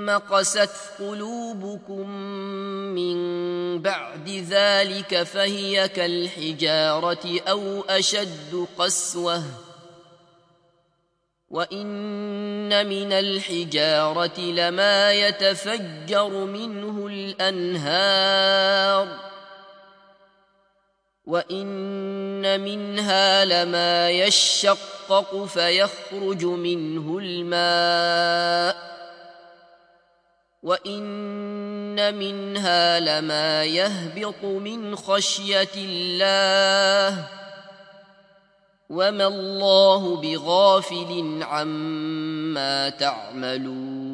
قست قلوبكم من بعد ذلك فهي كالحجارة أو أشد قسوة وإن من الحجارة لما يتفجر منه الأنهار وإن منها لما يشقق فيخرج منه الماء وإن منها لما يهبط من خشية الله وما الله بغافل عما تعملون